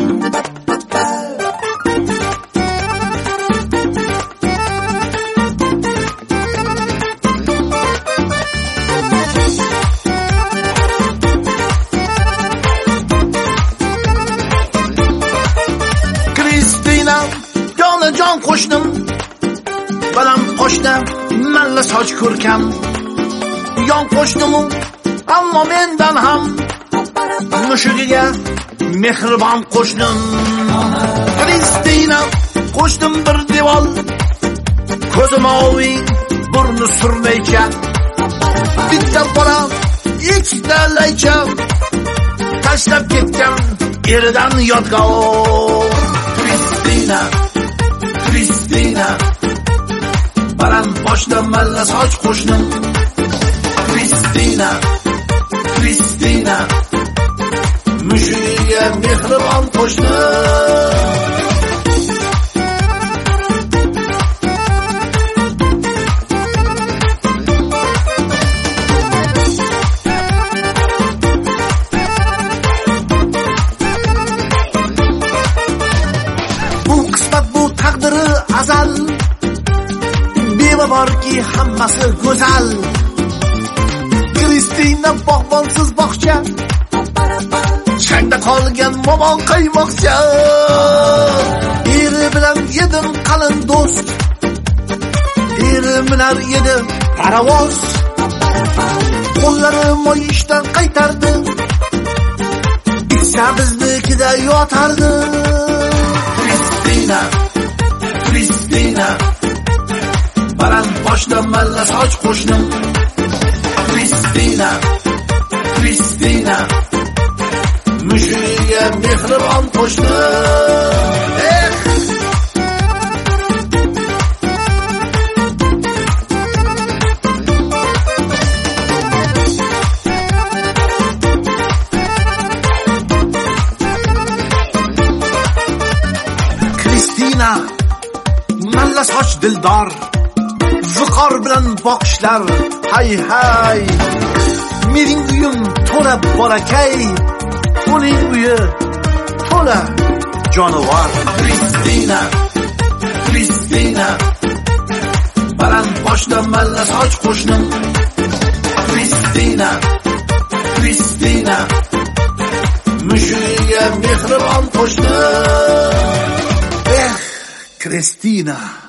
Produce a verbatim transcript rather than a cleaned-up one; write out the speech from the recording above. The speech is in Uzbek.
Kristina, jonajon qo'shnim, balam qo'shnim, malla soch ko'rkam. Yon qo'shnimu, ammo mendan ham mushugiga mehribon qo'shnim. Kristina, qo'shnim bir devor, ko'zi moviy, burni surnaycha. Bitta qora, ikkita laycha, tashlab ketgan eridan yodgor. Kristina, Kristina, baland boshda malla soch qo'shnim. Kristina, Kristina, mushugiga mehribon qo'shnim. Bu qismat, bu taqdiri azal, beva borki hammasi go'zal. Kristina bog'bonsiz bog'cha, changda qolgan momon qaymoqcha. Eri bilan yedim qalin do'st, eri minar edi parovoz. Qo'llari moyishdan qaytardi, itsa biznikida yotardi. Kristina, Kristina, baland boshda malla soch qo'shnim. Kristina, Kristina, mushugiga mehribon qo'shnim. Eh! Kristina, malla soch dildor, viqor bilan boqishlar, hay hay. Mening uyim to'la bolakay, uning uyi to'la jonivor. Kristina, Kristina, baland boshda malla soch qo'shnim. Kristina, Kristina, mushugiga mehribon qo'shnim. Eh, Kristina.